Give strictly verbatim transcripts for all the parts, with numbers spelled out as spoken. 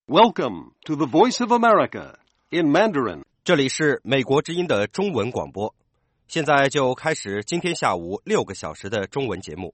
Welcome to the Voice of America in Mandarin. 这里是美国之音的中文广播，现在就开始今天下午六个小时的中文节目。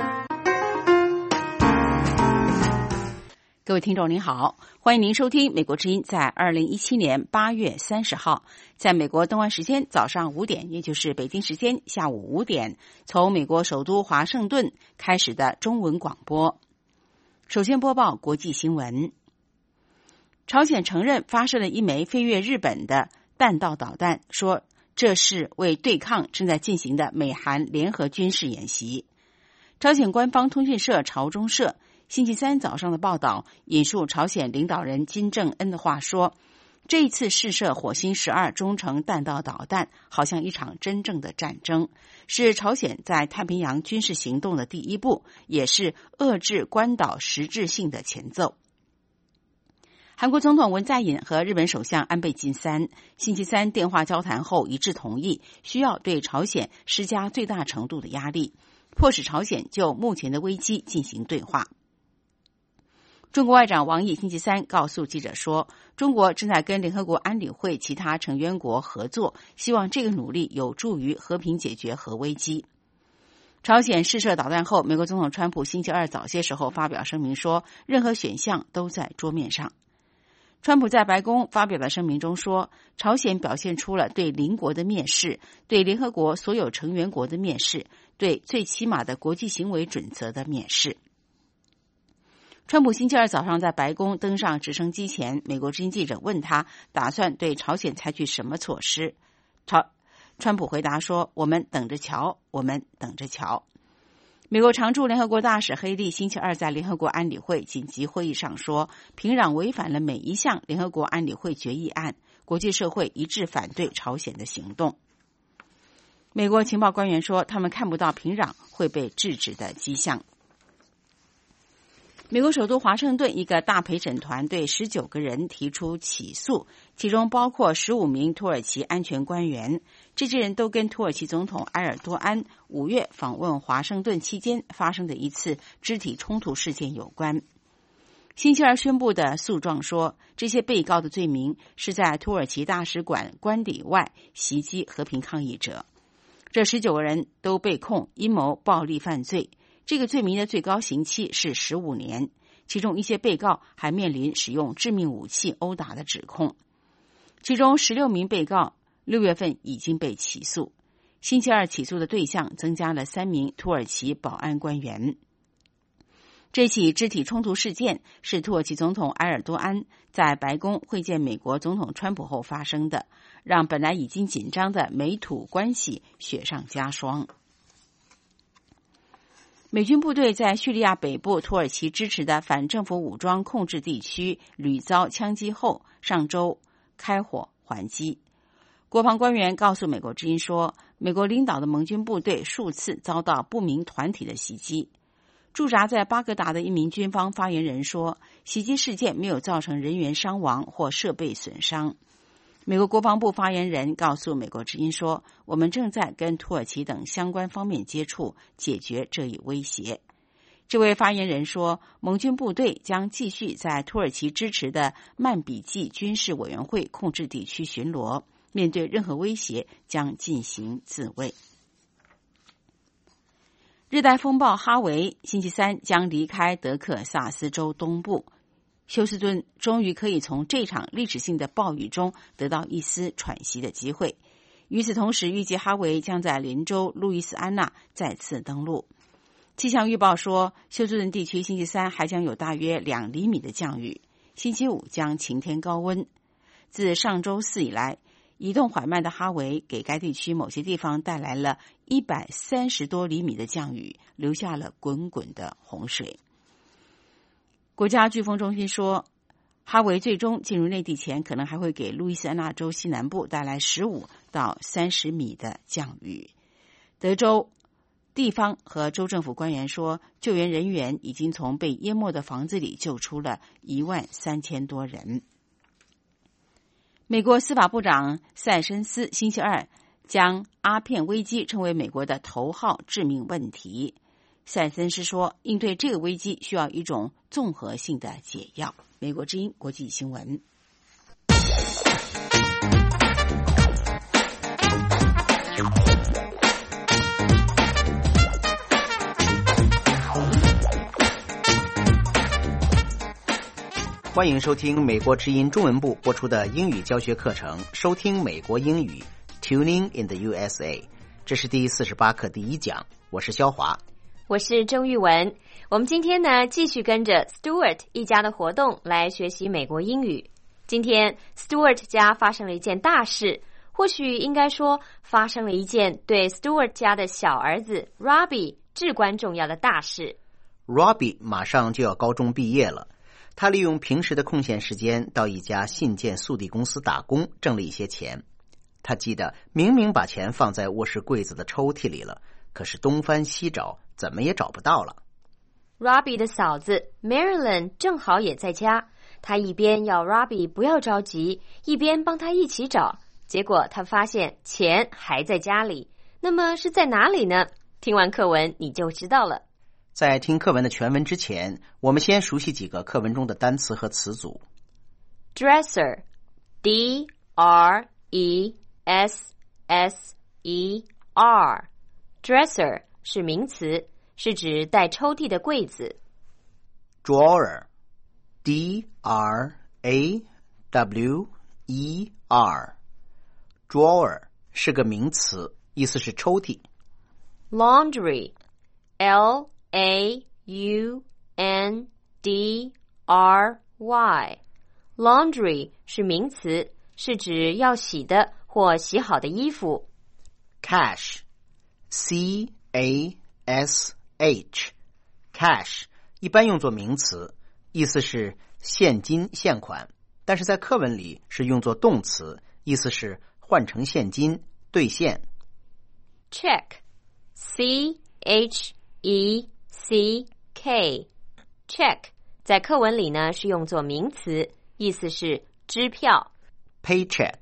各位听众您好，欢迎您收听美国之音在二零一七年八月三十号，在美国东岸时间早上五点，也就是北京时间下午五点，从美国首都华盛顿开始的中文广播。首先播报国际新闻。朝鲜承认发射了一枚飞越日本的弹道导弹，说这是为对抗正在进行的美韩联合军事演习。朝鲜官方通讯社朝中社星期三早上的报道引述朝鲜领导人金正恩的话说，这一次试射火星十二中程弹道导弹好像一场真正的战争，是朝鲜在太平洋军事行动的第一步，也是遏制关岛实质性的前奏。韩国总统文在寅和日本首相安倍晋三星期三电话交谈后一致同意，需要对朝鲜施加最大程度的压力，迫使朝鲜就目前的危机进行对话。中国外长王毅星期三告诉记者说，中国正在跟联合国安理会其他成员国合作，希望这个努力有助于和平解决核危机。朝鲜试射导弹后，美国总统川普星期二早些时候发表声明说，任何选项都在桌面上。川普在白宫发表的声明中说，朝鲜表现出了对邻国的蔑视，对联合国所有成员国的蔑视，对最起码的国际行为准则的蔑视。川普星期二早上在白宫登上直升机前，美国之音记者问他打算对朝鲜采取什么措施。朝川普回答说，我们等着瞧，我们等着瞧。美国常驻联合国大使黑利星期二在联合国安理会紧急会议上说，平壤违反了每一项联合国安理会决议案，国际社会一致反对朝鲜的行动。美国情报官员说，他们看不到平壤会被制止的迹象。美国首都华盛顿一个大陪审团对十九个人提出起诉，其中包括十五名土耳其安全官员，这些人都跟土耳其总统埃尔多安五月访问华盛顿期间发生的一次肢体冲突事件有关。星期二宣布的诉状说，这些被告的罪名是在土耳其大使馆官邸外袭击和平抗议者。这十九个人都被控阴谋暴力犯罪，这个罪名的最高刑期是十五年，其中一些被告还面临使用致命武器殴打的指控。其中十六名被告六月份已经被起诉，星期二起诉的对象增加了三名土耳其保安官员。这起肢体冲突事件是土耳其总统埃尔多安在白宫会见美国总统川普后发生的，让本来已经紧张的美土关系雪上加霜。美军部队在叙利亚北部土耳其支持的反政府武装控制地区屡遭枪击后，上周开火还击。国防官员告诉美国之音说，美国领导的盟军部队数次遭到不明团体的袭击。驻扎在巴格达的一名军方发言人说，袭击事件没有造成人员伤亡或设备损伤。美国国防部发言人告诉美国之音说，我们正在跟土耳其等相关方面接触，解决这一威胁。这位发言人说，盟军部队将继续在土耳其支持的曼比季军事委员会控制地区巡逻，面对任何威胁将进行自卫。热带风暴哈维星期三将离开德克萨斯州东部，休斯顿终于可以从这场历史性的暴雨中得到一丝喘息的机会。与此同时，预计哈维将在邻州路易斯安那再次登陆。气象预报说，休斯顿地区星期三还将有大约两厘米的降雨，星期五将晴天高温。自上周四以来，移动缓慢的哈维给该地区某些地方带来了一百三十多厘米的降雨，留下了滚滚的洪水。国家飓风中心说，哈维最终进入内地前，可能还会给路易斯安那州西南部带来十五到三十米的降雨。德州地方和州政府官员说，救援人员已经从被淹没的房子里救出了一万三千多人。美国司法部长塞申斯星期二将阿片危机称为美国的头号致命问题。塞申斯说，应对这个危机需要一种综合性的解药。 美国之音国际新闻。 欢迎收听美国之音中文部播出的英语教学课程，收听美国英语 Tuning in the U S A。 这是第四十八课第一讲，我是肖华， 我是周玉文。我们今天呢继续跟着 Stuart 一家的活动来学习美国英语。今天 Stuart 家发生了一件大事，或许应该说发生了一件对 Stuart 家的小儿子 Robbie 至关重要的大事。 Robbie 马上就要高中毕业了，他利用平时的空闲时间到一家信件速递公司打工，挣了一些钱。他记得明明把钱放在卧室柜子的抽屉里了，可是东翻西找，怎么也找不到了。 Robbie 的嫂子 Marilyn 正好也在家，她一边要 Robbie 不要着急，一边帮他一起找，结果他发现钱还在家里。那么是在哪里呢？听完课文你就知道了。 在听课文的全文之前，我们先熟悉几个课文中的单词和词组。 Dresser D R E S S E R Dresser 是名词，是指带抽屉的柜子。 Drawer D R A W E R Drawer 是个名词，意思是抽屉。 Laundry L A U N D R Y Laundry 是名词，是指要洗的或洗好的衣服。 Cash C A S H Cash 一般用作名词，意思是现金现款，但是在课文里是用作动词，意思是换成现金兑现。 Check C H E C K Check 在课文里呢是用作名词，意思是支票。 Paycheck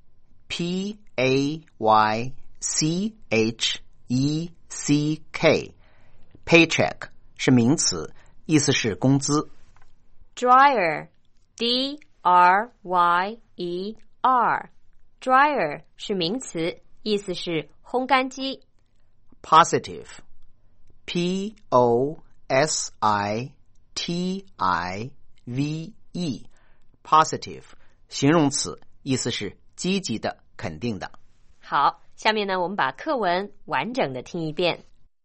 P A Y C H E C K Paycheck 是名词，意思是工资。 Dryer D R Y E R Dryer 是名词，意思是烘干机。 Positive P O S I T I V E Positive 形容词，意思是积极的肯定的。 好，下面呢我们把课文完整的听一遍。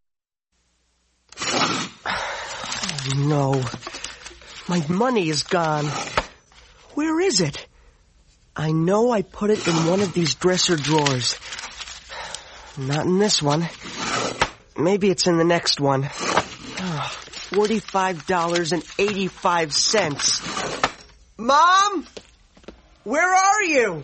Oh, no. My money is gone. Where is it? I know I put it in one of these dresser drawers. Not in this one. Maybe it's in the next one. Oh, forty-five dollars and eighty-five cents. Mom? Where are you?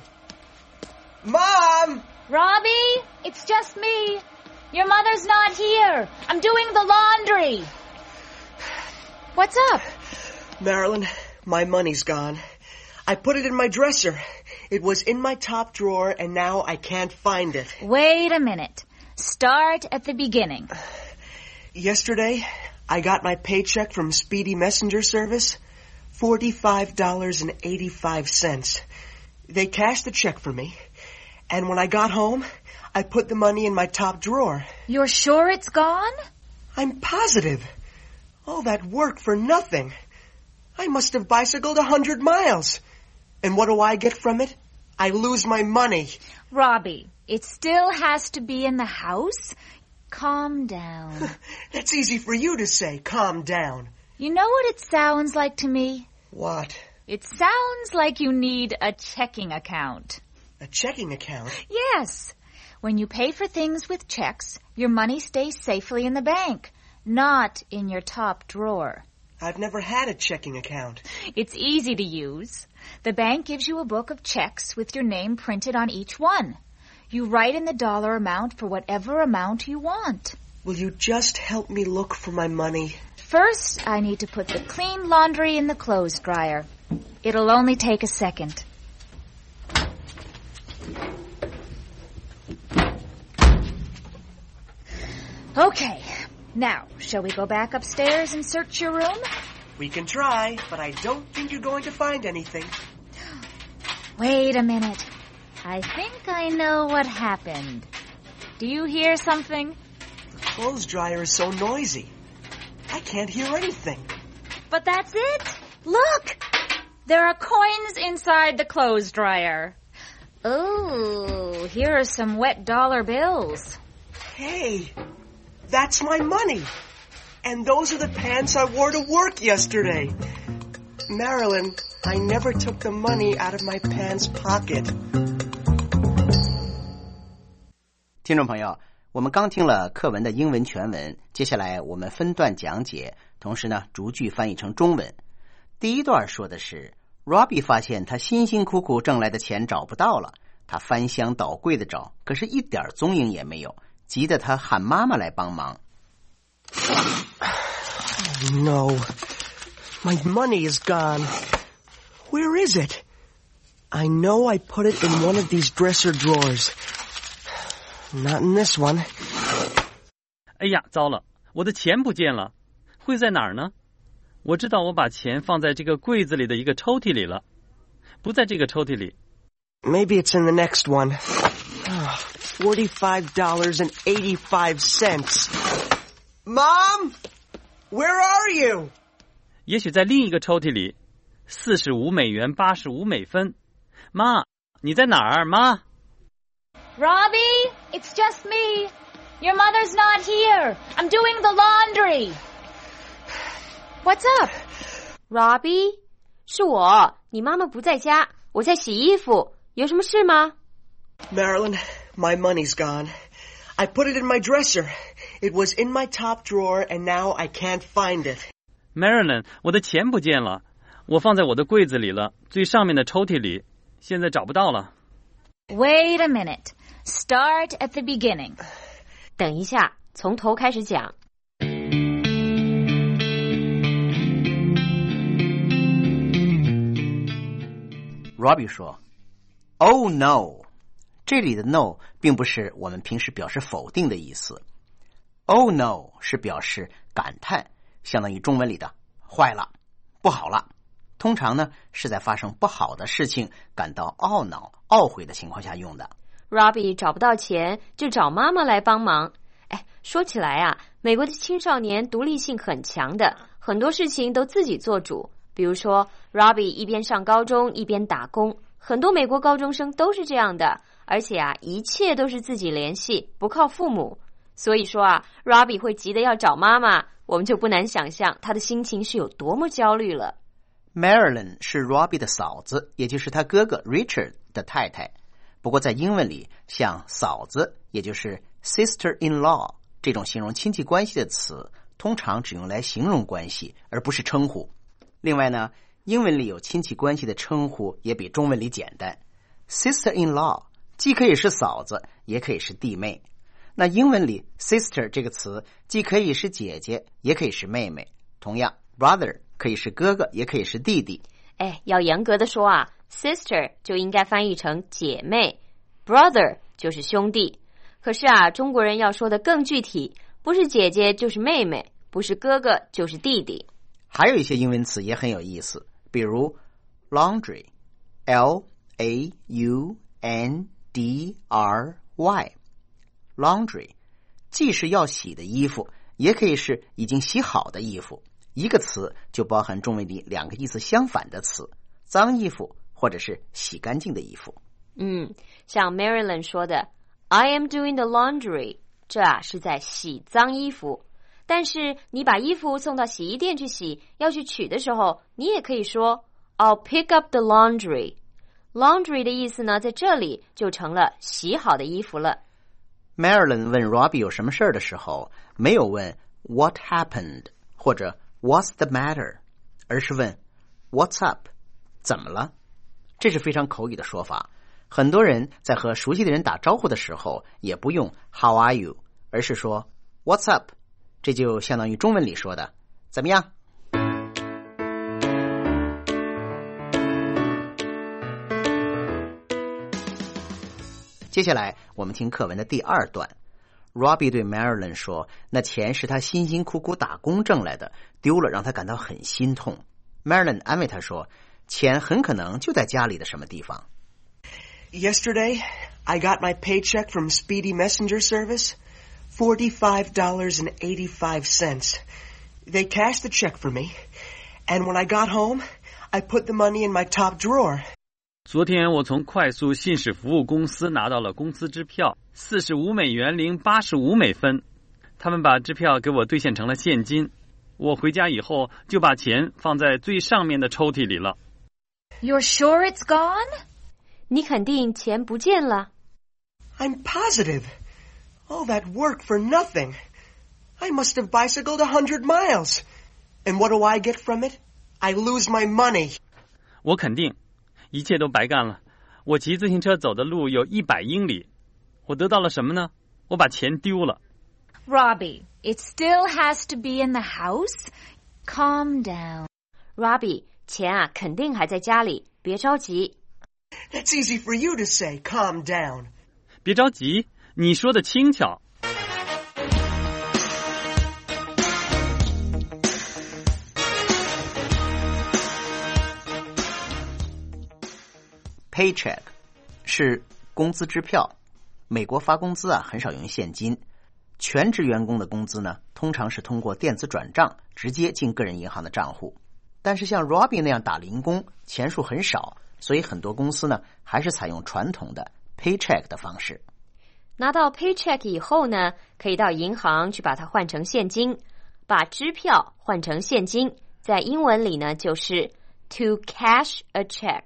Mom? Robbie, it's just me. Your mother's not here. I'm doing the laundry. What's up? Marilyn, my money's gone. I put it in my dresser. It was in my top drawer, and now I can't find it. Wait a minute. Start at the beginning. Yesterday, I got my paycheck from Speedy Messenger Service. forty-five dollars and eighty-five cents. They cashed the check for me. And when I got home, I put the money in my top drawer. You're sure it's gone? I'm positive. All that work for nothing. I must have bicycled a hundred miles. And what do I get from it? I lose my money. Robbie, it still has to be in the house. Calm down. That's easy for you to say, calm down. You know what it sounds like to me? What? It sounds like you need a checking account. A checking account? Yes. When you pay for things with checks, your money stays safely in the bank, not in your top drawer. I've never had a checking account. It's easy to use. The bank gives you a book of checks with your name printed on each one. You write in the dollar amount for whatever amount you want. Will you just help me look for my money? First, I need to put the clean laundry in the clothes dryer. It'll only take a second. Okay. Now, shall we go back upstairs and search your room? We can try, but I don't think you're going to find anything. Wait a minute. I think I know what happened. Do you hear something? The clothes dryer is so noisy. I can't hear anything. But that's it. Look! There are coins inside the clothes dryer. Oh, here are some wet dollar bills. Hey, that's my money. And those are the pants I wore to work yesterday. Marilyn, I never took the money out of my pants pocket. 听众朋友，我们刚听了课文的英文全文，接下来我们分段讲解，同时呢，逐句翻译成中文。第一段说的是 Robbie 发现他辛辛苦苦挣来的钱找不到了，他翻箱倒柜的找，可是一点踪影也没有，急得他喊妈妈来帮忙。 Oh, no. My money is gone. Where is it? I know I put it in one of these dresser drawers. Not in this one. 哎呀，糟了，我的钱不见了，会在哪儿呢？我知道我把钱放在这个柜子里的一个抽屉里了，不在这个抽屉里。 Maybe it's in the next one. Oh, forty-five dollars and eighty-five cents. Mom, where are you? 也许在另一个抽屉里，四十五美元八十五美分。妈，你在哪儿？妈。 Robbie, it's just me. Your mother's not here. I'm doing the laundry. What's up? Robbie, 是我，你妈妈不在家，我在洗衣服，有什么事吗？ Marilyn, my money's gone. I put it in my dresser. It was in my top drawer, and now I can't find it. Marilyn, 我的钱不见了，我放在我的柜子里了，最上面的抽屉里，现在找不到了。 Wait a minute. Start at the beginning. 等一下，从头开始讲。 Robbie 说 Oh no， 这里的 no 并不是我们平时表示否定的意思。Oh no 是表示感叹，相当于中文里的坏了，不好了。通常呢是在发生不好的事情感到懊恼、懊悔的情况下用的。 Robbie 找不到钱，就找妈妈来帮忙。哎，说起来啊，美国的青少年独立性很强的，很多事情都自己做主。比如说 Robbie 一边上高中一边打工，很多美国高中生都是这样的，而且啊，一切都是自己联系，不靠父母。所以说啊 Robbie 会急得要找妈妈，我们就不难想象他的心情是有多么焦虑了。 Marilyn 是 Robbie 的嫂子，也就是他哥哥 Richard 的太太。不过在英文里，像嫂子，也就是 sister-in-law 这种形容亲戚关系的词，通常只用来形容关系，而不是称呼。另外呢，英文里有亲戚关系的称呼也比中文里简单。sister-in-law 既可以是嫂子，也可以是弟妹。那英文里 sister 这个词既可以是姐姐，也可以是妹妹。同样 brother 可以是哥哥，也可以是弟弟。 哎，要严格的说啊 sister 就应该翻译成姐妹， brother 就是兄弟。可是啊，中国人要说的更具体，不是姐姐就是妹妹，不是哥哥就是弟弟。 还有一些英文词也很有意思，比如 laundry L A U N D R Y laundry 既是要洗的衣服，也可以是已经洗好的衣服。一个词就包含中文里两个意思相反的词，脏衣服或者是洗干净的衣服。 嗯，像 Marilyn 说的 I am doing the laundry， 这啊是在洗脏衣服。但是你把衣服送到洗衣店去洗，要去取的时候，你也可以说 I'll pick up the laundry。 Laundry 的意思呢，在这里就成了洗好的衣服了。 Marilyn 问 Robbie 有什么事儿的时候，没有问 What happened 或者 What's the matter， 而是问 What's up， 怎么了？这是非常口语的说法。很多人在和熟悉的人打招呼的时候，也不用 How are you， 而是说 What's up，这就相当于中文里说的怎么样。接下来我们听课文的第二段。 Robbie 对 Marilyn 说，那钱是他辛辛苦苦打工挣来的，丢了让他感到很心痛。Marilyn 安慰他说，钱很可能就在家里的什么地方。 Yesterday, I got my paycheck from Speedy Messenger Service, forty-five dollars and eighty-five cents. They cashed the check for me, and when I got home, I put the money in my top drawer. 昨天我从快速信使服务公司拿到了公司支票，四十五美元零八十五美分。他们把支票给我兑现成了现金。我回家以后就把钱放在最上面的抽屉里了。 You're sure it's gone? 你肯定钱不见了？ I'm positive. All that work for nothing. I must have bicycled a hundred miles. And what do I get from it? I lose my money. 我肯定，一切都白干了。我骑自行车走的路有一百英里，我得到了什么呢？我把钱丢了。 Robbie, it still has to be in the house. Calm down. Robbie, 钱啊，肯定还在家里，别着急。 That's easy for you to say, calm down. 别着急，你说的轻巧。 Paycheck 是工资支票，美国发工资啊很少用现金，全职员工的工资呢通常是通过电子转账直接进个人银行的账户，但是像 Robbie 那样打零工钱数很少，所以很多公司呢还是采用传统的 Paycheck 的方式。 拿到 Paycheck 以后呢，可以到银行去把它换成现金，把支票换成现金，在英文里呢就是 to cash a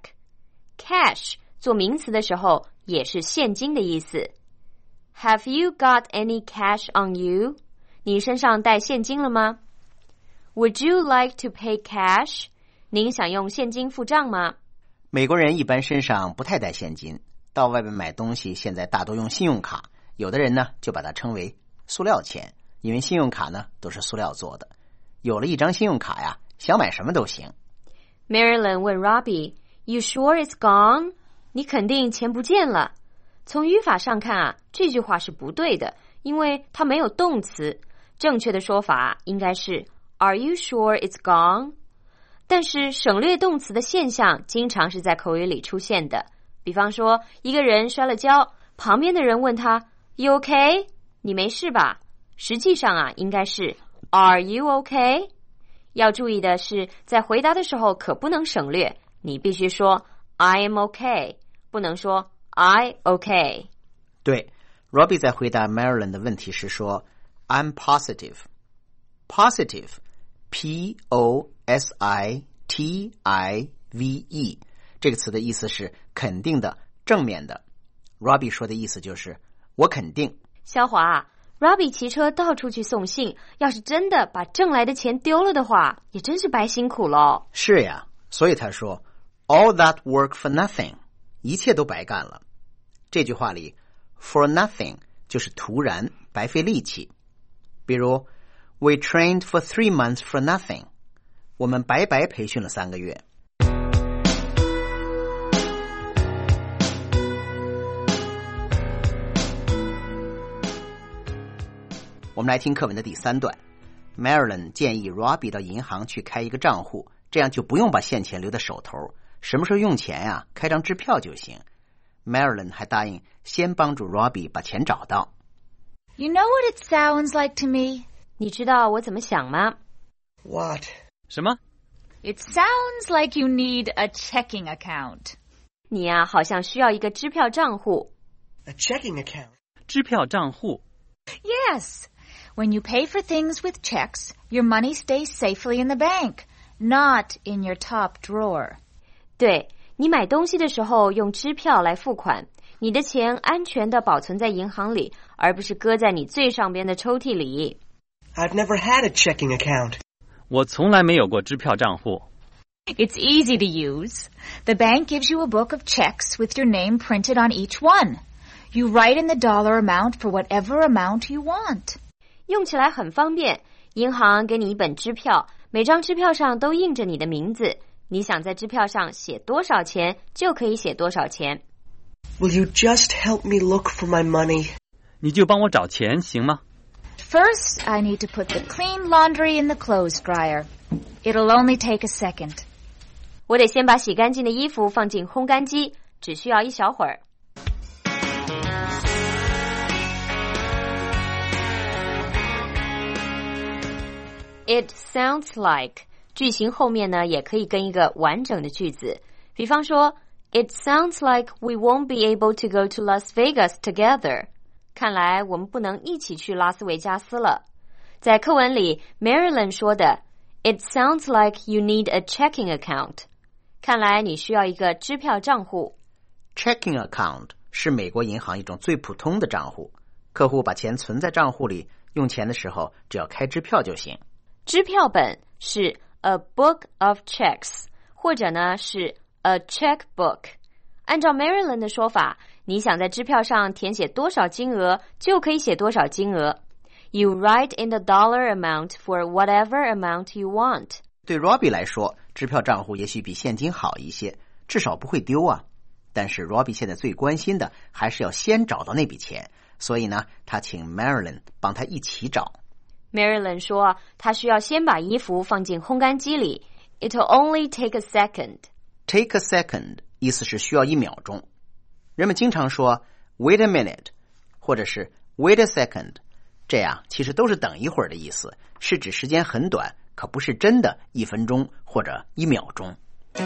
check。Cash 做名词的时候也是现金的意思。Have you got any cash on you? 你身上带现金了吗？ Would you like to pay cash? 您想用现金付账吗？ 美国人一般身上不太带现金，到外面买东西现在大多用信用卡，有的人呢就把它称为塑料钱，因为信用卡呢都是塑料做的。有了一张信用卡呀，想买什么都行。 Marilyn 问 Robbie,You sure it's gone? 你肯定钱不见了。从语法上看啊，这句话是不对的，因为它没有动词。正确的说法应该是 Are you sure it's gone? 但是省略动词的现象经常是在口语里出现的。比方说，一个人摔了跤，旁边的人问他 You okay? 你没事吧？实际上啊，应该是 Are you okay? 要注意的是，在回答的时候可不能省略。你必须说 I am okay， 不能说 I okay。 对， Robbie 在回答 Marilyn 的问题时说 I'm positive。 Positive P O S I T I V E 这个词的意思是肯定的，正面的。 Robbie 说的意思就是我肯定。 肖华， Robbie 骑车到处去送信，要是真的把挣来的钱丢了的话，也真是白辛苦了。 是呀，所以他说All that work for nothing， 一切都白干了。这句话里 for nothing 就是徒然，白费力气。比如 We trained for three months for nothing， 我们白白培训了三个月。我们来听课文的第三段。 Marilyn 建议 Robbie 到银行去开一个账户，这样就不用把现钱留在手头，什么时候用钱呀，开张支票就行。 Marilyn 还答应先帮助 Robbie 把钱找到。 You know what it sounds like to me? 你知道我怎么想吗？ What? 什么？ It sounds like you need a checking account. 你呀，好像需要一个支票账户。 A checking account? 支票账户。 Yes.When you pay for things with checks, your money stays safely in the bank, not in your top drawer. 对，你买东西的时候用支票来付款，你的钱安全地保存在银行里，而不是搁在你最上边的抽屉里。 I've never had a checking account. 我从来没有过支票账户。 It's easy to use. The bank gives you a book of checks with your name printed on each one. You write in the dollar amount for whatever amount you want. 用起来很方便，银行给你一本支票，每张支票上都印着你的名字，你想在支票上写多少钱就可以写多少钱。 Will you just help me look for my money? 你就帮我找钱行吗？ First, I need to put the clean laundry in the clothes dryer. It'll only take a second. 我得先把洗干净的衣服放进烘干机，只需要一小会儿。It sounds like 句型后面呢也可以跟一个完整的句子，比方说 It sounds like we won't be able to go to Las Vegas together. 看来我们不能一起去拉斯维加斯了。在课文里 Marilyn 说的 It sounds like you need a checking account. 看来你需要一个支票账户。 Checking account 是美国银行一种最普通的账户，客户把钱存在账户里，用钱的时候只要开支票就行。 支票本是 a book of checks 或者呢是 a checkbook。 按照 Marilyn 的说法，你想在支票上填写多少金额就可以写多少金额。 You write in the dollar amount for whatever amount you want。 对 Robbie 来说，支票账户也许比现金好一些，至少不会丢啊。但是 Robbie 现在最关心的还是要先找到那笔钱，所以呢他请 Marilyn 帮他一起找。 Marilyn 说她需要先把衣服放进烘干机里。 It'll only take a second. Take a second 意思是需要一秒钟。人们经常说 wait a minute 或者是 wait a second， 这样其实都是等一会儿的意思，是指时间很短，可不是真的一分钟或者一秒钟。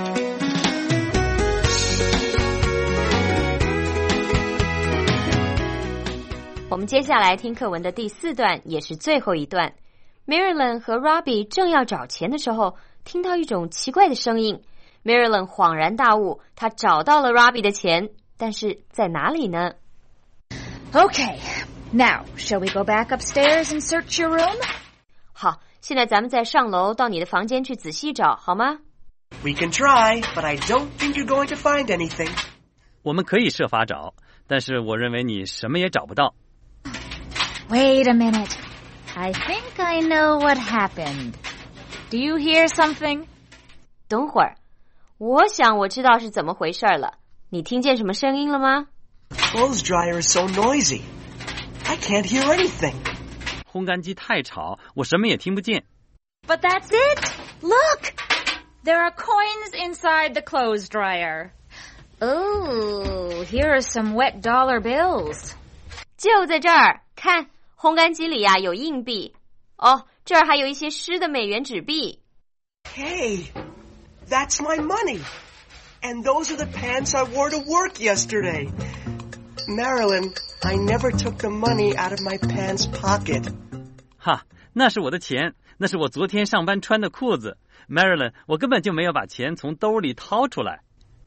我们接下来听课文的第四段，也是最后一段。 Marilyn 和 Robbie 正要找钱的时候，听到一种奇怪的声音。 Marilyn 恍然大悟，她找到了 Robbie 的钱，但是在哪里呢？ Okay, now, shall we go back upstairs and search your room? 好，现在咱们再上楼到你的房间去仔细找，好吗？ We can try, but I don't think you're going to find anything. 我们可以设法找，但是我认为你什么也找不到。 Wait a minute. I think I know what happened. Do you hear something? 等会儿，我想我知道是怎么回事了。你听见什么声音了吗？ The clothes dryer is so noisy. I can't hear anything. 烘干机太吵，我什么也听不见。 But that's it. Look. There are coins inside the clothes dryer. Oh, here are some wet dollar bills. 就在这儿，看，烘干机里呀有硬币。哦，这儿还有一些湿的美元纸币。 Hey, that's my money. And those are the pants I wore to work yesterday. Marilyn, I never took the money out of my pants pocket. 哈，那是我的钱，那是我昨天上班穿的裤子。Marilyn, 我根本就没有把钱从兜里掏出来。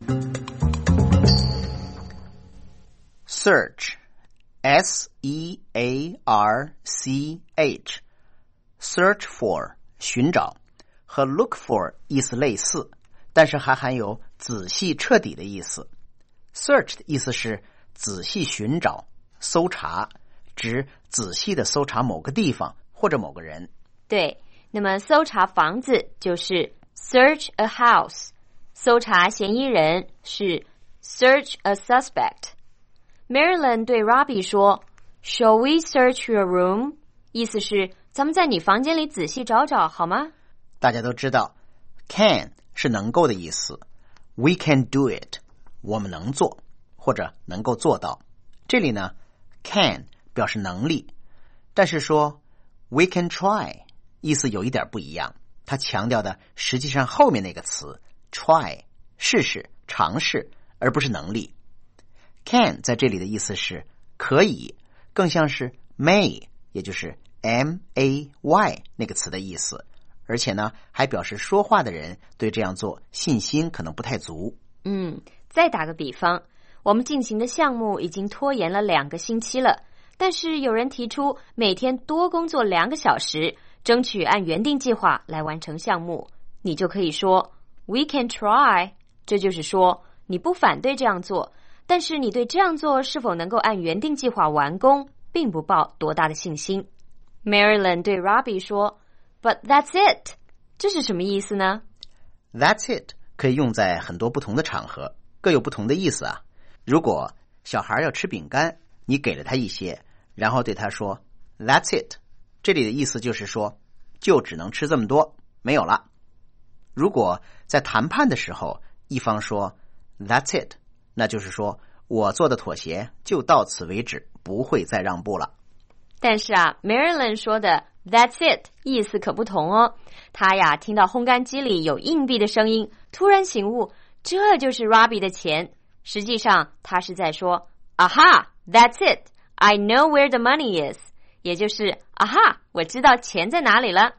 Search S E A R C H Search for 寻找和 look for 意思类似，但是还含有仔细彻底的意思。 Search 的意思是仔细寻找搜查，指仔细的搜查某个地方或者某个人。 对，那么搜查房子就是 search a house， 搜查嫌疑人是 search a suspect。 Marilyn 对 Robbie 说 Shall we search your room？ 意思是咱们在你房间里仔细找找好吗？ 大家都知道 can 是能够的意思， We can do it 我们能做或者能够做到。这里呢 can 表示能力，但是说 we can try 意思有一点不一样，它强调的实际上后面那个词 try 试试尝试，而不是能力。 can 在这里的意思是可以，更像是 may 也就是 M A Y 那个词的意思，而且呢还表示说话的人对这样做信心可能不太足。 嗯，再打个比方，我们进行的项目已经拖延了两个星期了，但是有人提出每天多工作两个小时，争取按原定计划来完成项目，你就可以说 We can try， 这就是说你不反对这样做，但是你对这样做是否能够按原定计划完工并不抱多大的信心。 Marilyn 对 Robbie 说 But that's it， 这是什么意思呢？ That's it 可以用在很多不同的场合，各有不同的意思啊。如果小孩要吃饼干，你给了他一些， 然后对他说 That's it， 这里的意思就是说就只能吃这么多，没有了。如果在谈判的时候一方说 That's it， 那就是说我做的妥协就到此为止，不会再让步了。 但是啊 Marilyn 说的 That's it 意思可不同哦。他呀听到烘干机里有硬币的声音，突然醒悟，这就是 Robbie 的钱。实际上他是在说 Aha, that's it, I know where the money is， 也就是啊哈，我知道钱在哪里了。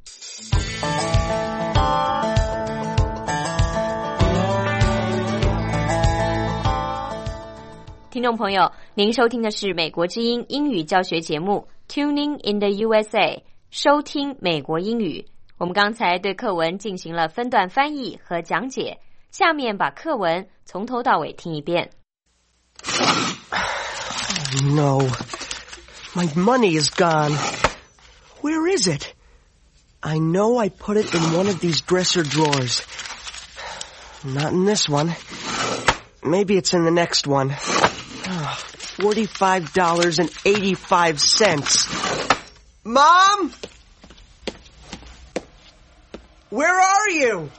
听众朋友，您收听的是美国之音英语教学节目 Tuning in the U S A， 收听美国英语。我们刚才对课文进行了分段翻译和讲解，下面把课文从头到尾听一遍。 Oh, no. My money is gone. Where is it? I know I put it in one of these dresser drawers. Not in this one. Maybe it's in the next one. Oh, forty-five dollars and eighty-five cents. Mom? Where are you?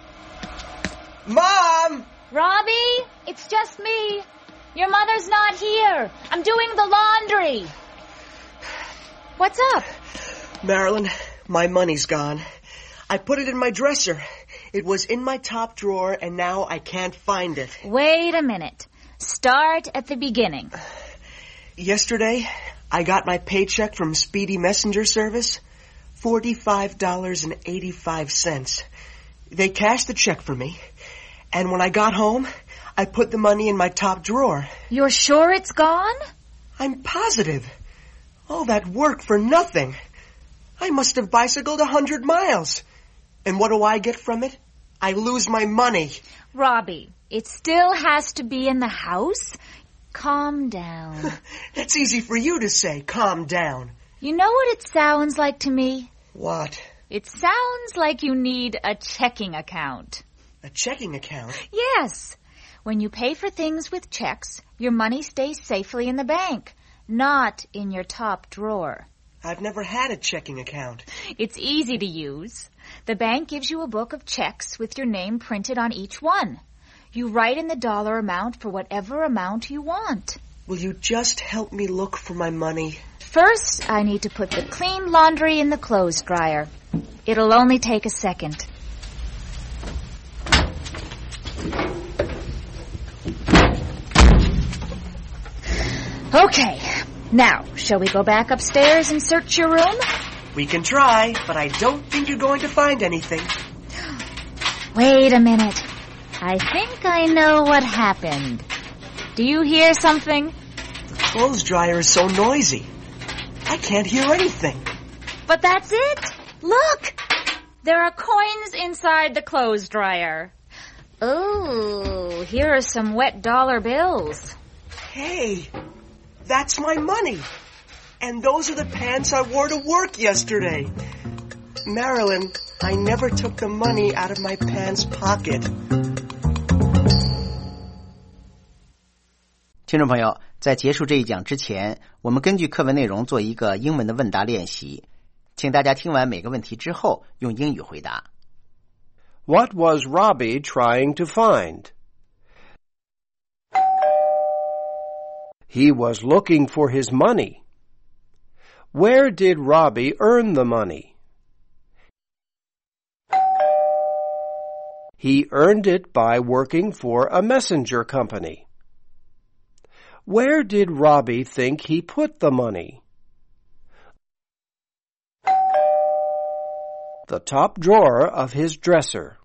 Mom! Robbie, it's just me. Your mother's not here. I'm doing the laundry. What's up? Marilyn, my money's gone. I put it in my dresser. It was in my top drawer, and now I can't find it. Wait a minute. Start at the beginning. Yesterday, I got my paycheck from Speedy Messenger Service. forty-five dollars and eighty-five cents. They cashed the check for me. And when I got home, I put the money in my top drawer. You're sure it's gone? I'm positive. All that work for nothing. I must have bicycled a hundred miles. And what do I get from it? I lose my money. Robbie, it still has to be in the house. Calm down. It's easy for you to say, calm down. You know what it sounds like to me? What? It sounds like you need a checking account. A checking account? Yes. When you pay for things with checks, your money stays safely in the bank, not in your top drawer. I've never had a checking account. It's easy to use. The bank gives you a book of checks with your name printed on each one. You write in the dollar amount for whatever amount you want. Will you just help me look for my money? First, I need to put the clean laundry in the clothes dryer. It'll only take a second. Okay. Now, shall we go back upstairs and search your room? We can try, but I don't think you're going to find anything. Wait a minute. I think I know what happened. Do you hear something? The clothes dryer is so noisy. I can't hear anything. But that's it. Look! There are coins inside the clothes dryer. Oh, here are some wet dollar bills. Hey, that's my money. And those are the pants I wore to work yesterday. Marilyn, I never took the money out of my pants pocket. 听众朋友，在结束这一讲之前，我们根据课文内容做一个英文的问答练习，请大家听完每个问题之后用英语回答。 What was Robbie trying to find? He was looking for his money. Where did Robbie earn the money? He earned it by working for a messenger company. Where did Robbie think he put the money? The top drawer of his dresser.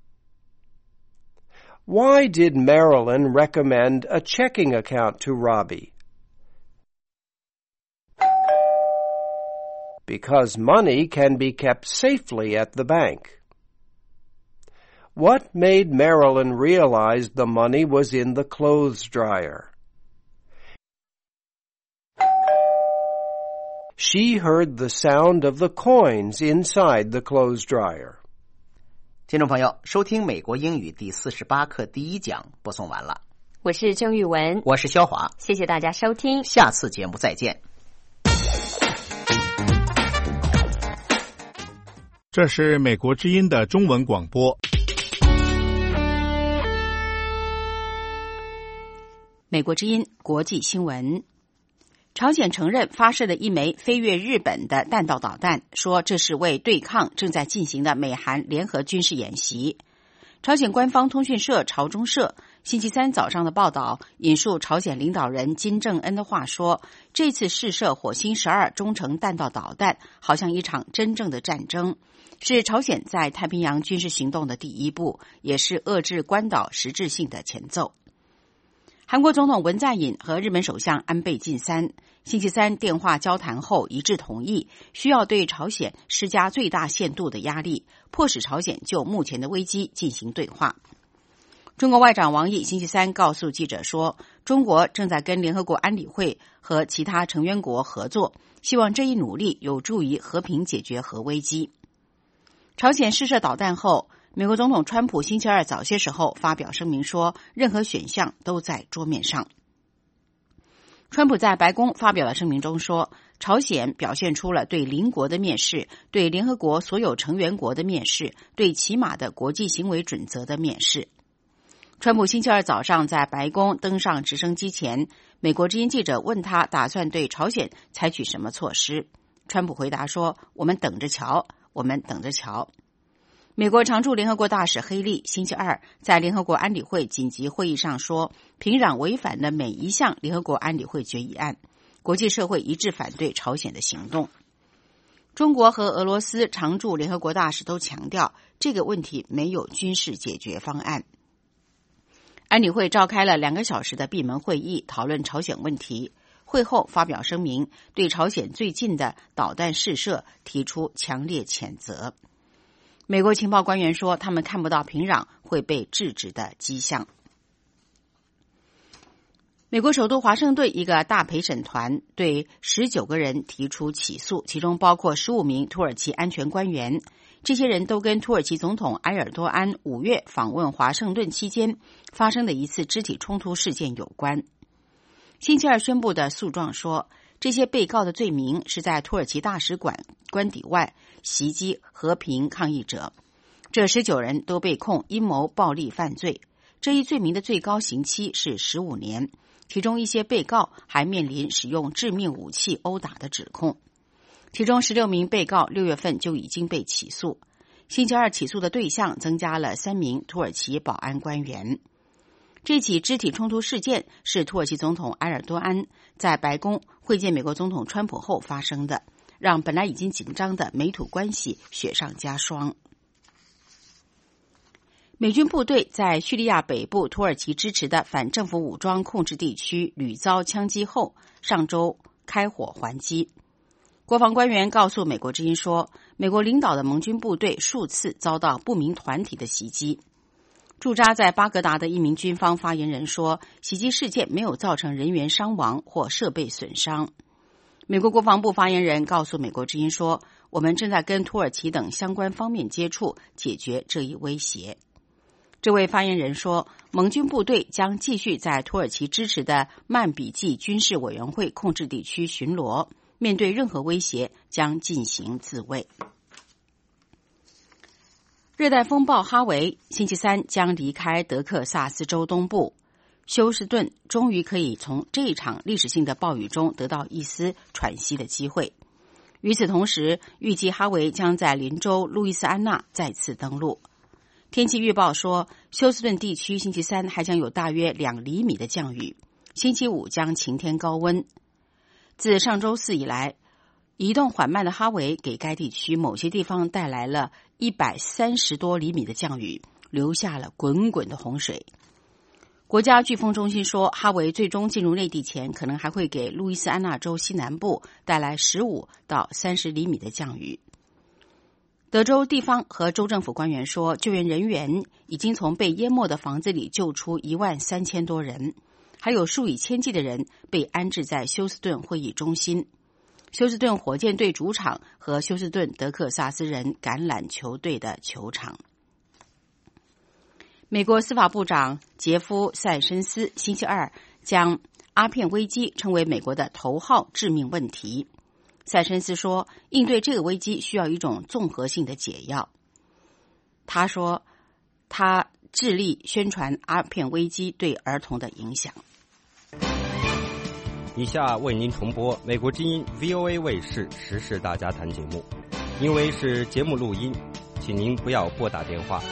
Why did Marilyn recommend a checking account to Robbie? Because money can be kept safely at the bank. What made Marilyn realize the money was in the clothes dryer? She heard the sound of the coins inside the clothes dryer. 听众朋友，收听美国英语第四十八课第一讲播送完了。 我是郑玉文， 我是肖华， 谢谢大家收听， 下次节目再见。 这是美国之音的中文广播。 美国之音国际新闻。朝鲜承认发射了一枚飞越日本的弹道导弹，说这是为对抗正在进行的美韩联合军事演习。朝鲜官方通讯社朝中社星期三早上的报道引述朝鲜领导人金正恩的话说，这次试射火星十二中程弹道导弹好像一场真正的战争，是朝鲜在太平洋军事行动的第一步，也是遏制关岛实质性的前奏。韩国总统文在寅和日本首相安倍晋三星期三电话交谈后一致同意，需要对朝鲜施加最大限度的压力，迫使朝鲜就目前的危机进行对话。中国外长王毅星期三告诉记者说，中国正在跟联合国安理会和其他成员国合作，希望这一努力有助于和平解决核危机。朝鲜试射导弹后，美国总统川普星期二早些时候发表声明说，任何选项都在桌面上。川普在白宫发表的声明中说，朝鲜表现出了对邻国的蔑视，对联合国所有成员国的蔑视，对起码的国际行为准则的蔑视。川普星期二早上在白宫登上直升机前，美国之音记者问他打算对朝鲜采取什么措施。川普回答说，我们等着瞧，我们等着瞧。美国常驻联合国大使黑利星期二在联合国安理会紧急会议上说，平壤违反了每一项联合国安理会决议案，国际社会一致反对朝鲜的行动。中国和俄罗斯常驻联合国大使都强调，这个问题没有军事解决方案。安理会召开了两个小时的闭门会议，讨论朝鲜问题。会后发表声明，对朝鲜最近的导弹试射提出强烈谴责。美国情报官员说，他们看不到平壤会被制止的迹象。美国首都华盛顿一个大陪审团对十九个人提出起诉，其中包括十五名土耳其安全官员。这些人都跟土耳其总统埃尔多安五月访问华盛顿期间发生的一次肢体冲突事件有关。星期二宣布的诉状说，这些被告的罪名是在土耳其大使馆官邸外袭击和平抗议者。这十九人都被控阴谋暴力犯罪，这一罪名的最高刑期是十五年，其中一些被告还面临使用致命武器殴打的指控。其中十六名被告六月份就已经被起诉。星期二起诉的对象增加了三名土耳其保安官员。这起肢体冲突事件是土耳其总统埃尔多安在白宫会见美国总统川普后发生的，让本来已经紧张的美土关系雪上加霜。美军部队在叙利亚北部土耳其支持的反政府武装控制地区屡遭枪击后，上周开火还击。国防官员告诉美国之音说，美国领导的盟军部队数次遭到不明团体的袭击。驻扎在巴格达的一名军方发言人说，袭击事件没有造成人员伤亡或设备损伤。美国国防部发言人告诉美国之音说，我们正在跟土耳其等相关方面接触，解决这一威胁。这位发言人说，盟军部队将继续在土耳其支持的曼比季军事委员会控制地区巡逻，面对任何威胁将进行自卫。热带风暴哈维星期三将离开德克萨斯州东部，休斯顿终于可以从这一场历史性的暴雨中得到一丝喘息的机会。与此同时，预计哈维将在邻州路易斯安那再次登陆。天气预报说，休斯顿地区星期三还将有大约两厘米的降雨，星期五将晴天高温。自上周四以来，移动缓慢的哈维给该地区某些地方带来了一百三十多厘米的降雨，留下了滚滚的洪水。国家飓风中心说，哈维最终进入内地前，可能还会给路易斯安那州西南部带来十五到三十厘米的降雨。德州地方和州政府官员说，救援人员已经从被淹没的房子里救出一万三千多人，还有数以千计的人被安置在休斯顿会议中心、休斯顿火箭队主场和休斯顿德克萨斯人橄榄球队的球场。美国司法部长杰夫·塞申斯星期二将阿片危机称为美国的头号致命问题。 塞申斯说，应对这个危机需要一种综合性的解药。他说，他致力宣传阿片危机对儿童的影响。 以下为您重播美国之音 V O A 卫视时事大家谈节目，因为是节目录音，请您不要拨打电话。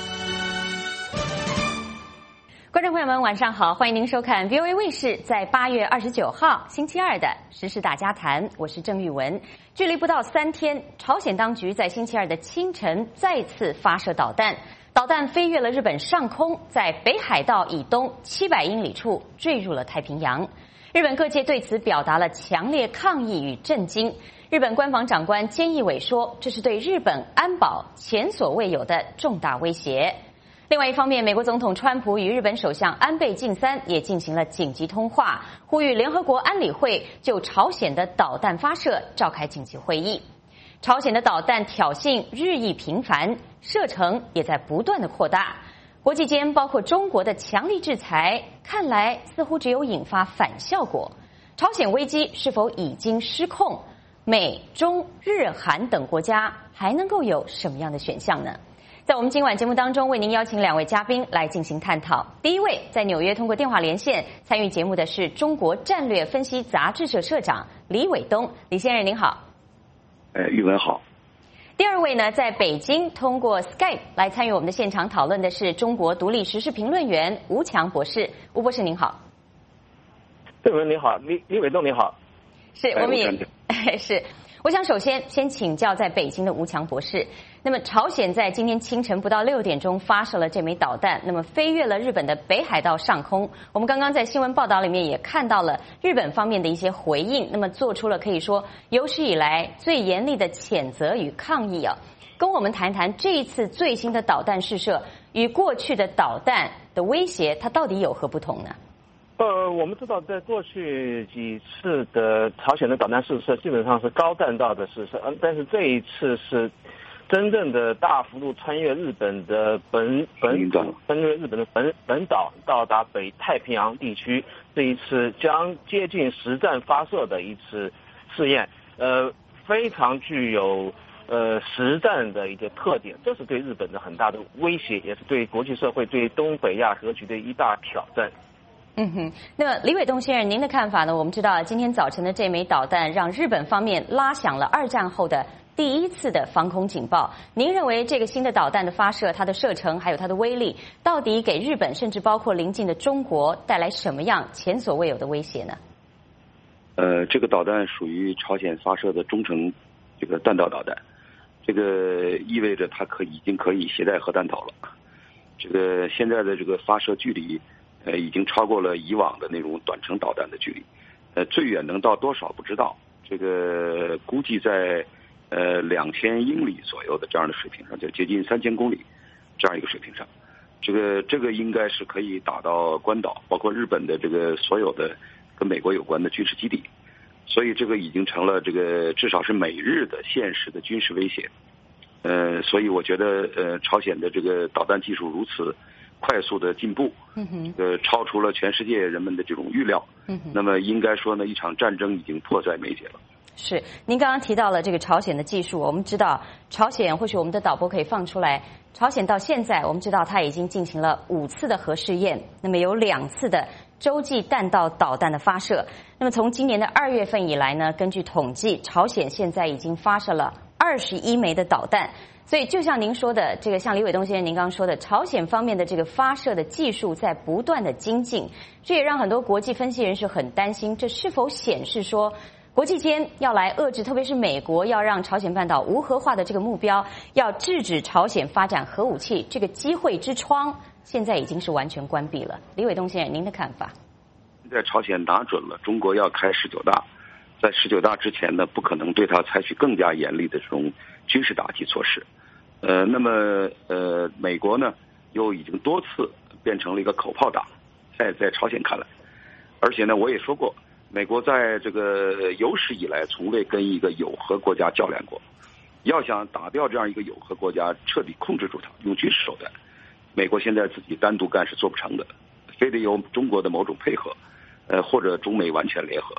观众朋友们，晚上好，欢迎您收看 V O A 卫视在八月二十九号星期二的时事大家谈，我是郑玉文。距离不到三天，朝鲜当局在星期二的清晨再次发射导弹，导弹飞越了日本上空，在北海道以东七百英里处坠入了太平洋。日本各界对此表达了强烈抗议与震惊。日本官房长官菅义伟说，这是对日本安保前所未有的重大威胁。另外一方面，美国总统川普与日本首相安倍晋三也进行了紧急通话，呼吁联合国安理会就朝鲜的导弹发射召开紧急会议。朝鲜的导弹挑衅日益频繁，射程也在不断的扩大。国际间包括中国的强力制裁，看来似乎只有引发反效果。朝鲜危机是否已经失控？美、中、日、韩等国家还能够有什么样的选项呢？在我们今晚节目当中，为您邀请两位嘉宾来进行探讨。第一位在纽约通过电话连线参与节目的是中国战略分析杂志社社长李伟东，李先生您好。 呃，玉文好。 第二位呢，在北京通过 Skype 来参与我们的现场讨论的是中国独立时事评论员吴强博士，吴博士您好。 玉文你好，李李伟东你好。 是，我们也是。我想首先先请教在北京的吴强博士，那么朝鲜在今天清晨不到六点钟发射了这枚导弹，那么飞越了日本的北海道上空。我们刚刚在新闻报道里面也看到了日本方面的一些回应，那么做出了可以说有史以来最严厉的谴责与抗议啊。跟我们谈谈这一次最新的导弹试射与过去的导弹的威胁，它到底有何不同呢？ 呃，我们知道，在过去几次的朝鲜的导弹试射，基本上是高弹道的试射，嗯，但是这一次是真正的大幅度穿越日本的本本岛，穿越日本的本本岛，到达北太平洋地区。这一次将接近实战发射的一次试验，呃，非常具有呃实战的一个特点，这是对日本的很大的威胁，也是对国际社会、对东北亚格局的一大挑战。 嗯哼，那么李伟东先生，您的看法呢？我们知道今天早晨的这枚导弹让日本方面拉响了二战后的第一次的防空警报。您认为这个新的导弹的发射，它的射程还有它的威力，到底给日本甚至包括邻近的中国带来什么样前所未有的威胁呢？ 呃，这个导弹属于朝鲜发射的中程这个弹道导弹，这个意味着它可已经可以携带核弹头了。这个现在的这个发射距离。呃，已经超过了以往的那种短程导弹的距离，呃，最远能到多少不知道，这个估计在呃两千英里左右的这样的水平上，就接近三千公里这样一个水平上，这个这个应该是可以打到关岛，包括日本的这个所有的跟美国有关的军事基地，所以这个已经成了这个至少是美日的现实的军事威胁。呃，所以我觉得呃，朝鲜的这个导弹技术如此快速的进步， 嗯呃，超出了全世界人们的这种预料。 嗯， 那么应该说呢，一场战争已经迫在眉睫了。 是，您刚刚提到了这个朝鲜的技术，我们知道朝鲜，或许我们的导播可以放出来，朝鲜到现在我们知道它已经进行了五次的核试验，那么有两次的洲际弹道导弹的发射。那么从今年的二月份以来呢，根据统计，朝鲜现在已经发射了二十一枚的导弹。所以就像您说的，这个像李伟东先生您刚刚说的，朝鲜方面的这个发射的技术在不断的精进，这也让很多国际分析人士很担心，这是否显示说国际间要来遏制，特别是美国要让朝鲜半岛无核化的这个目标，要制止朝鲜发展核武器，这个机会之窗现在已经是完全关闭了。李伟东先生，您的看法？ 现在朝鲜拿准了中国要开十九大，在十九大之前呢，不可能对他采取更加严厉的这种军事打击措施。呃，那么呃，美国呢又已经多次变成了一个口炮党，在在朝鲜看来，而且呢，我也说过，美国在这个有史以来从未跟一个有核国家较量过。要想打掉这样一个有核国家，彻底控制住它，用军事手段，美国现在自己单独干是做不成的，非得有中国的某种配合，呃，或者中美完全联合。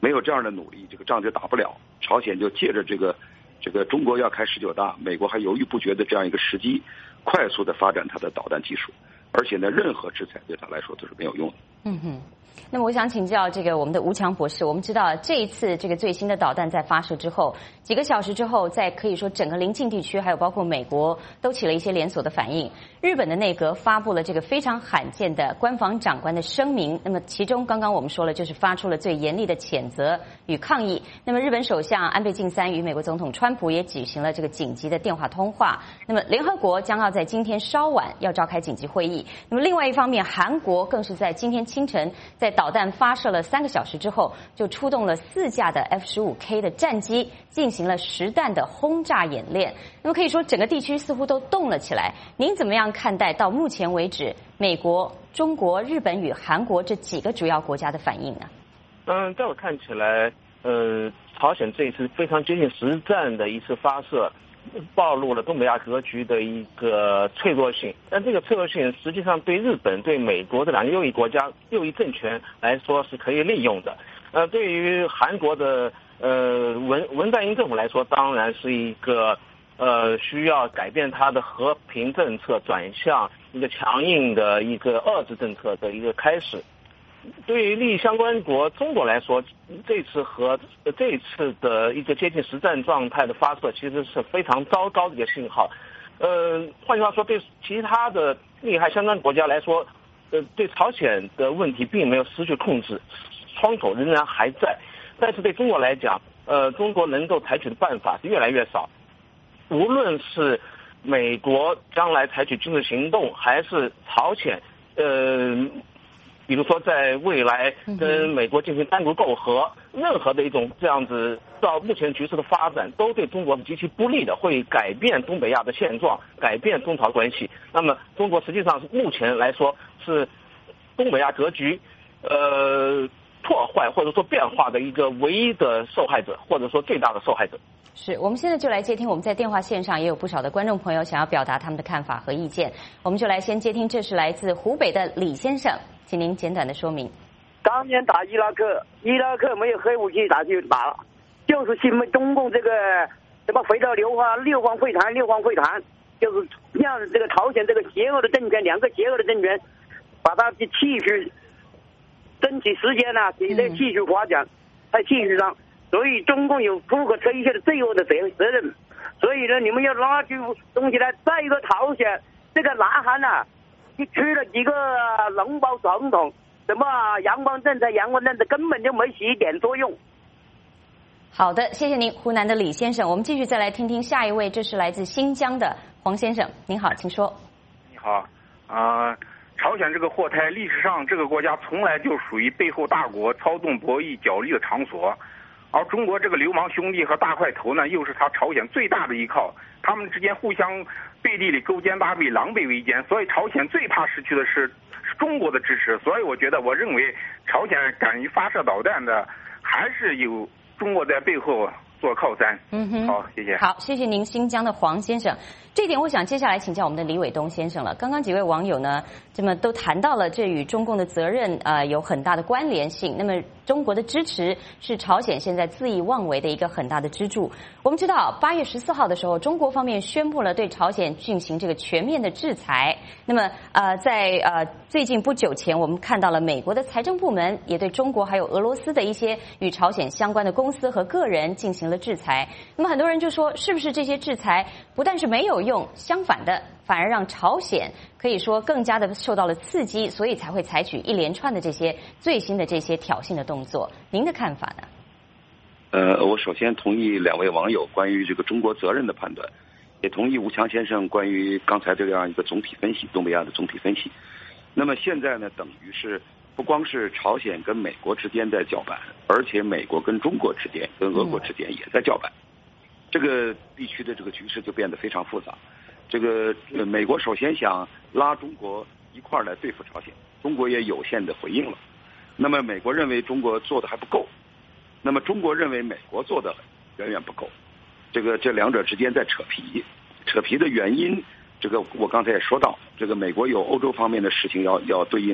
没有这样的努力，这个仗就打不了。朝鲜就借着这个这个中国要开十九大，美国还犹豫不决的这样一个时机，快速的发展它的导弹技术，而且呢，任何制裁对它来说都是没有用的。 嗯哼。那么我想请教这个我们的吴强博士，我们知道这一次这个最新的导弹在发射之后，几个小时之后，在可以说整个邻近地区，还有包括美国，都起了一些连锁的反应。日本的内阁发布了这个非常罕见的官房长官的声明，那么其中刚刚我们说了，就是发出了最严厉的谴责与抗议。那么日本首相安倍晋三与美国总统川普也举行了这个紧急的电话通话。那么联合国将要在今天稍晚要召开紧急会议。那么另外一方面，韩国更是在今天清晨在导弹发射了三个小时之后，就出动了四架的 F 十五 K 的战机，进行了实弹的轰炸演练。那么可以说，整个地区似乎都动了起来。您怎么样看待到目前为止美国、中国、日本与韩国这几个主要国家的反应呢？ 嗯，在我看起来，呃，朝鲜这一次非常接近实战的一次发射，暴露了东北亚格局的一个脆弱性，但这个脆弱性实际上对日本、对美国这两个右翼国家、右翼政权来说是可以利用的。呃，对于韩国的呃文文在寅政府来说，当然是一个呃需要改变它的和平政策，转向一个强硬的一个遏制政策的一个开始。对于利益相关国中国来说，这次和这次的一个接近实战状态的发射，其实是非常糟糕的一个信号。呃，换句话说，对其他的利害相关国家来说，呃，对朝鲜的问题并没有失去控制，窗口仍然还在。但是对中国来讲，呃，中国能够采取的办法是越来越少。无论是美国将来采取军事行动，还是朝鲜，呃。比如说，在未来跟美国进行单独媾和，任何的一种这样子，到目前局势的发展，都对中国是极其不利的，会改变东北亚的现状，改变中朝关系。那么，中国实际上是目前来说是东北亚格局，呃，破坏或者说变化的一个唯一的受害者，或者说最大的受害者。 是，我们现在就来接听，我们在电话线上也有不少的观众朋友想要表达他们的看法和意见，我们就来先接听，这是来自湖北的李先生，请您简短的说明。 当年打伊拉克，伊拉克没有核武器打去打了，就是因为中共这个什么回到六方六方会谈，六方会谈就是让这个朝鲜这个邪恶的政权，两个邪恶的政权，把它继续争取时间呢、啊，给这继续发展，在继续上。所以中共有不可推卸的罪恶的责责任，所以呢，你们要拉出东西来。再一个，朝鲜这个南韩呐、啊，就去了几个脓包总统，什么阳光政策、阳光政策根本就没起一点作用。 好的，谢谢您，湖南的李先生。我们继续再来听听下一位，这是来自新疆的黄先生，您好，请说。 你好，啊、呃，朝鲜这个祸胎，历史上这个国家从来就属于背后大国操纵博弈角力的场所。而中国这个流氓兄弟和大块头呢，又是他朝鲜最大的依靠，他们之间互相背地里勾肩搭背、狼狈为奸，所以朝鲜最怕失去的是中国的支持。所以我觉得，我认为朝鲜敢于发射导弹的，还是有中国在背后做靠山。 嗯哼， 好，谢谢。 好，谢谢您，新疆的黄先生。这一点我想接下来请教我们的李伟东先生了。刚刚几位网友呢，这么都谈到了这与中共的责任呃有很大的关联性。那么中国的支持是朝鲜现在恣意妄为的一个很大的支柱。我们知道八月十四号的时候，中国方面宣布了对朝鲜进行这个全面的制裁。那么呃在呃最近不久前，我们看到了美国的财政部门也对中国还有俄罗斯的一些与朝鲜相关的公司和个人进行了制裁。那么很多人就说，是不是这些制裁不但是没有用，相反的反而让朝鲜可以说更加的受到了刺激，所以才会采取一连串的这些最新的这些挑衅的动作。您的看法呢？ 呃，我首先同意两位网友关于这个中国责任的判断，也同意吴强先生关于刚才这样一个总体分析，东北亚的总体分析。那么现在呢，等于是不光是朝鲜跟美国之间在叫板，而且美国跟中国之间、跟俄国之间也在叫板。这个地区的这个局势就变得非常复杂。这个、呃、美国首先想拉中国一块儿来对付朝鲜，中国也有限的回应了。那么美国认为中国做的还不够，那么中国认为美国做的远远不够。这个这两者之间在扯皮，扯皮的原因，这个我刚才也说到，这个美国有欧洲方面的事情要要对应，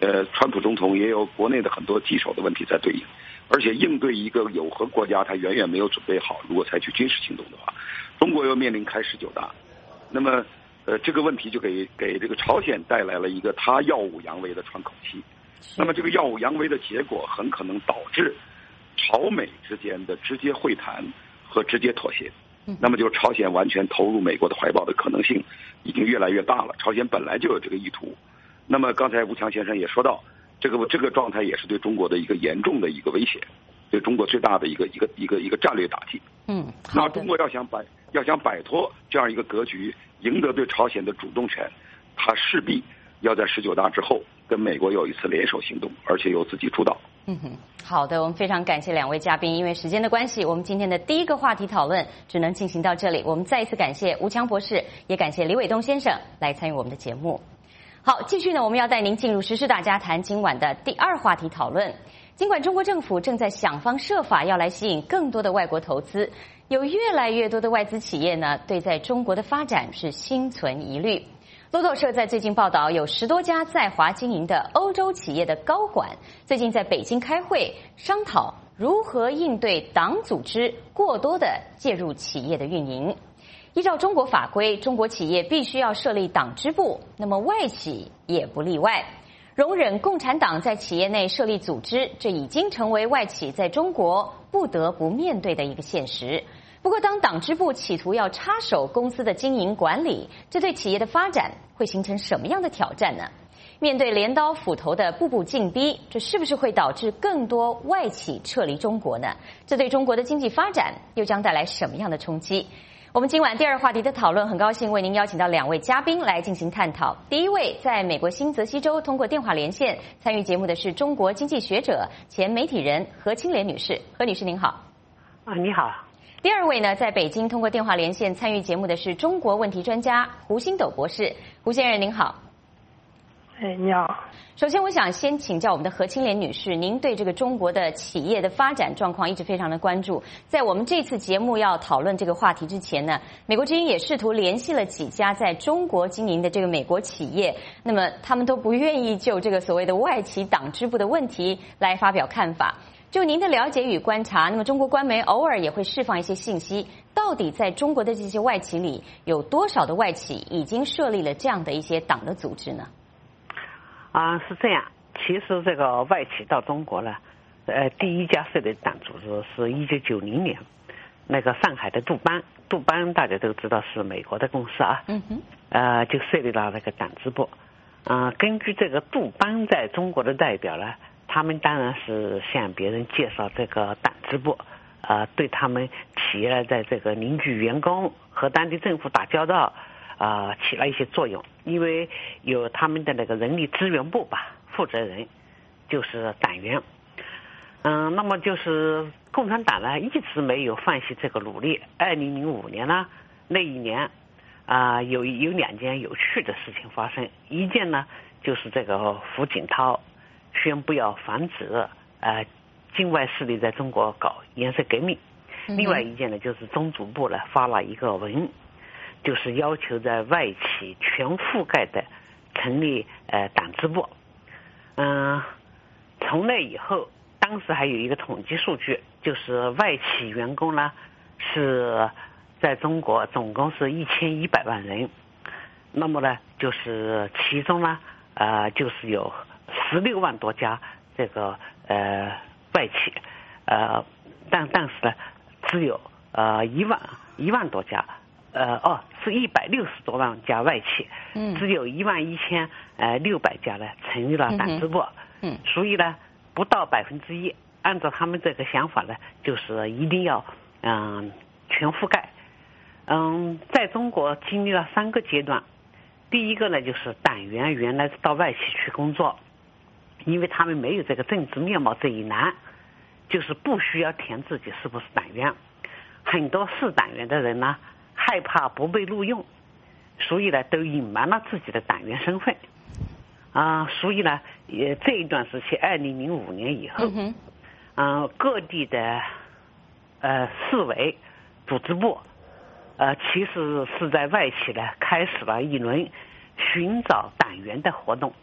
呃，川普总统也有国内的很多棘手的问题在对应，而且应对一个有核国家，他远远没有准备好。如果采取军事行动的话，中国又面临开十九大，那么呃，这个问题就给给这个朝鲜带来了一个他耀武扬威的喘口气。那么这个耀武扬威的结果，很可能导致朝美之间的直接会谈和直接妥协。那么就是朝鲜完全投入美国的怀抱的可能性已经越来越大了。朝鲜本来就有这个意图。那么刚才吴强先生也说到，这个这个状态也是对中国的一个严重的一个威胁，对中国最大的一个一个一个一个战略打击。 嗯， 那中国要想摆要想摆脱这样一个格局，赢得对朝鲜的主动权，它势必要在十九大之后跟美国有一次联手行动，而且由自己主导。 嗯哼，好的，我们非常感谢两位嘉宾，因为时间的关系，我们今天的第一个话题讨论只能进行到这里。我们再一次感谢吴强博士，也感谢李伟东先生来参与我们的节目。好，继续呢，我们要带您进入时事大家谈今晚的第二话题讨论。尽管中国政府正在想方设法要来吸引更多的外国投资，有越来越多的外资企业呢，对在中国的发展是心存疑虑。路透社在最近报道，有十多家在华经营的欧洲企业的高管最近在北京开会，商讨如何应对党组织过多的介入企业的运营。依照中国法规，中国企业必须要设立党支部，那么外企也不例外。容忍共产党在企业内设立组织，这已经成为外企在中国不得不面对的一个现实。不过，当党支部企图要插手公司的经营管理，这对企业的发展会形成什么样的挑战呢？面对镰刀斧头的步步进逼，这是不是会导致更多外企撤离中国呢？这对中国的经济发展又将带来什么样的冲击？我们今晚第二话题的讨论，很高兴为您邀请到两位嘉宾来进行探讨。第一位在美国新泽西州通过电话连线参与节目的是中国经济学者、前媒体人何清莲女士。何女士您好。 啊，你好。 第二位呢，在北京通过电话连线参与节目的是中国问题专家胡星斗博士。胡先生您好。 哎，你好。 首先，我想先请教我们的何清莲女士，您对这个中国的企业的发展状况一直非常的关注。在我们这次节目要讨论这个话题之前呢，美国之音也试图联系了几家在中国经营的这个美国企业，那么他们都不愿意就这个所谓的外企党支部的问题来发表看法。就您的了解与观察，那么中国官媒偶尔也会释放一些信息，到底在中国的这些外企里，有多少的外企已经设立了这样的一些党的组织呢？ 啊，是这样。其实这个外企到中国呢，呃，第一家设立党组织是一九九零年，那个上海的杜邦，杜邦大家都知道是美国的公司啊， 嗯哼， 呃，就设立了那个党支部。啊、呃，根据这个杜邦在中国的代表呢，他们当然是向别人介绍这个党支部，啊、呃，对他们企业在这个凝聚员工和当地政府打交道。啊、呃，起了一些作用，因为有他们的那个人力资源部吧，负责人就是党员。嗯、呃，那么就是共产党呢一直没有放弃这个努力。二零零五年呢，那一年啊、呃，有有两件有趣的事情发生。一件呢，就是这个胡锦涛宣布要防止呃境外势力在中国搞颜色革命。另外一件呢，就是中组部呢发了一个文。就是要求在外企全覆盖的成立呃党支部。嗯、呃，从那以后，当时还有一个统计数据，就是外企员工呢是在中国总共是一千一百万人。那么呢，就是其中呢，呃，就是有十六万多家这个呃外企，呃，但但是呢，只有呃一万一万多家。呃哦，是一百六十多万家外企，嗯，只有一万一千呃六百家呢成立了党支部，嗯，所以呢不到百分之一。按照他们这个想法呢，就是一定要嗯、呃、全覆盖。嗯，在中国经历了三个阶段，第一个呢就是党员原来到外企去工作，因为他们没有这个政治面貌这一栏，就是不需要填自己是不是党员。很多是党员的人呢。害怕不被录用，所以呢都隐瞒了自己的党员身份啊、呃，所以呢也这一段时期，二零零五年以后，嗯、呃，各地的呃市委组织部，呃，其实是在外企呢开始了一轮寻找党员的活动，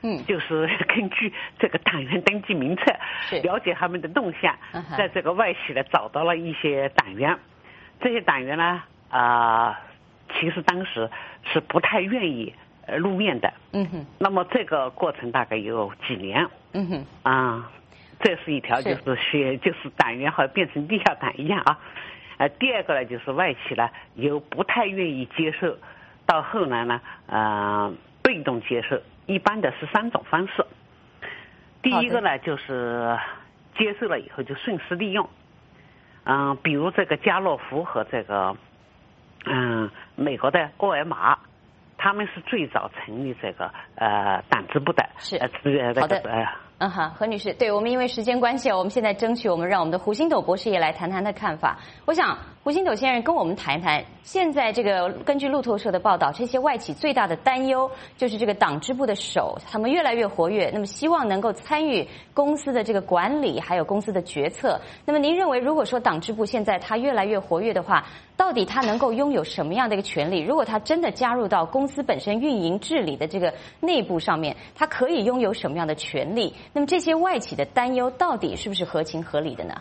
嗯，就是根据这个党员登记名册，了解他们的动向，在这个外企呢找到了一些党员，这些党员呢啊、呃，其实当时是不太愿意呃露面的。嗯哼。那么这个过程大概有几年。嗯哼。啊，这是一条就是学就是党员好像变成地下党一样啊。呃，第二个呢就是外企呢有不太愿意接受，到后来呢呃被动接受，一般的是三种方式。第一个呢就是接受了以后就顺势利用，嗯、呃，比如这个家乐福和这个嗯、呃、美国的沃尔玛，他们是最早成立这个呃党支部的。 是。 呃，这个好的。 呃嗯哈，何女士，对我们因为时间关系，我们现在争取我们让我们的胡星斗博士也来谈谈他的看法。我想胡星斗先生跟我们谈一谈，现在这个根据路透社的报道，这些外企最大的担忧就是这个党支部的手，他们越来越活跃，那么希望能够参与公司的这个管理，还有公司的决策。那么您认为，如果说党支部现在他越来越活跃的话，到底他能够拥有什么样的一个权利？如果他真的加入到公司本身运营治理的这个内部上面，他可以拥有什么样的权利？那么这些外企的担忧到底是不是合情合理的呢？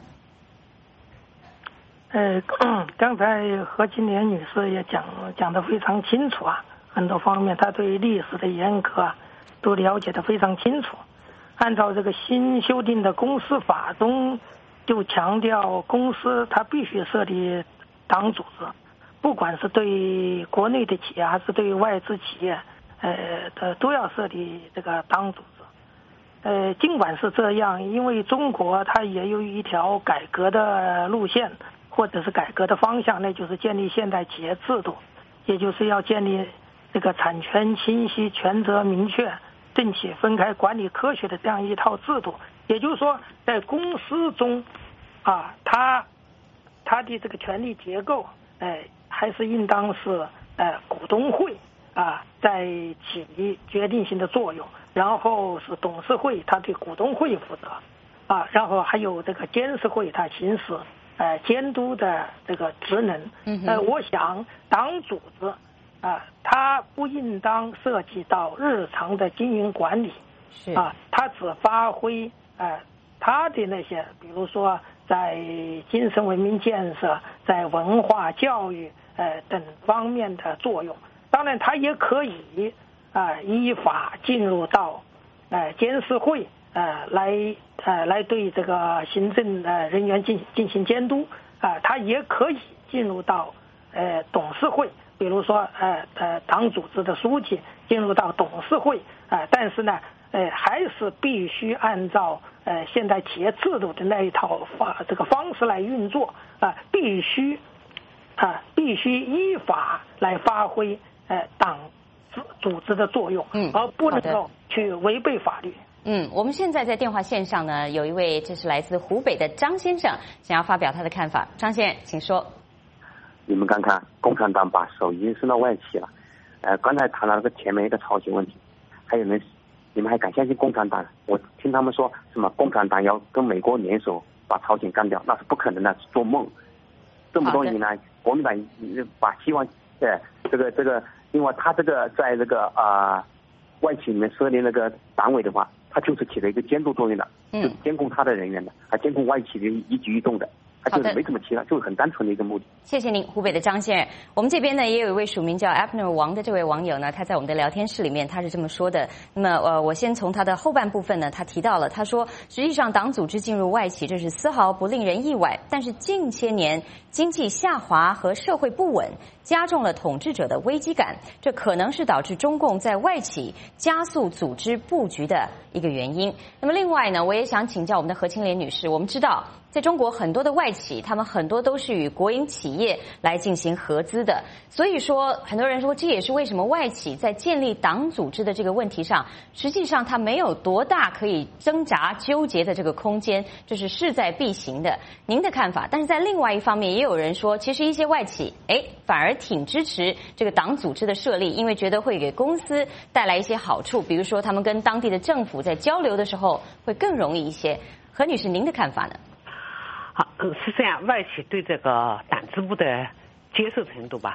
呃，刚才何金莲女士也讲讲得非常清楚啊，很多方面她对历史的严格啊都了解得非常清楚。按照这个新修订的公司法中，就强调公司它必须设立党组织，不管是对国内的企业还是对外资企业，呃，的都要设立这个党组织。呃，尽管是这样，因为中国它也有一条改革的路线，或者是改革的方向，那就是建立现代企业制度，也就是要建立这个产权清晰、权责明确、政企分开、管理科学的这样一套制度。也就是说，在公司中，啊，它它的这个权力结构，呃，还是应当是呃股东会啊在起决定性的作用，然后是董事会，它对股东会负责，啊，然后还有这个监事会，它行使呃监督的这个职能。呃，我想党组织啊，它不应当涉及到日常的经营管理，啊，它只发挥呃它的那些，比如说在精神文明建设、在文化教育呃等方面的作用。当然，它也可以啊、呃、依法进入到呃监事会呃来呃来对这个行政呃人员进进行监督啊、呃，它也可以进入到呃董事会，比如说呃呃党组织的书记进入到董事会啊、呃，但是呢呃还是必须按照呃现代企业制度的那一套法这个方式来运作啊、呃，必须啊、呃、必须依法来发挥呃党组织的作用，嗯，而不能够去违背法律。 嗯，我们现在在电话线上呢，有一位这是来自湖北的张先生，想要发表他的看法。张先生，请说。 你们看看，共产党把手已经伸到外企了。呃，刚才谈到那个前面一个朝鲜问题，还有人，你们还敢相信共产党？我听他们说什么共产党要跟美国联手把朝鲜干掉，那是不可能的，是做梦。这么多年来，国民党把希望，呃，这个这个。另外，他这个在这个啊、呃、外企里面设立那个党委的话，他就是起了一个监督作用的，嗯，就是监控他的人员的，还监控外企的一举一动的，他就是没怎么其他，就是很单纯的一个目的。 谢谢您，湖北的张先生。我们这边呢也有一位署名叫 Abner 王的这位网友呢，他在我们的聊天室里面他是这么说的。那么呃，我先从他的后半部分呢，他提到了，他说实际上党组织进入外企这是丝毫不令人意外，但是近些年经济下滑和社会不稳加重了统治者的危机感，这可能是导致中共在外企加速组织布局的一个原因。那么另外呢，我也想请教我们的何清莲女士，我们知道在中国很多的外企，他们很多都是与国营企业来进行合资的，所以说很多人说这也是为什么外企在建立党组织的这个问题上，实际上它没有多大可以挣扎纠结的这个空间，就是势在必行的。您的看法？但是在另外一方面，也有人说，其实一些外企，哎，反而挺支持这个党组织的设立，因为觉得会给公司带来一些好处，比如说他们跟当地的政府在交流的时候会更容易一些。何女士，您的看法呢？ 好，是这样，外企对这个党支部的接受程度吧，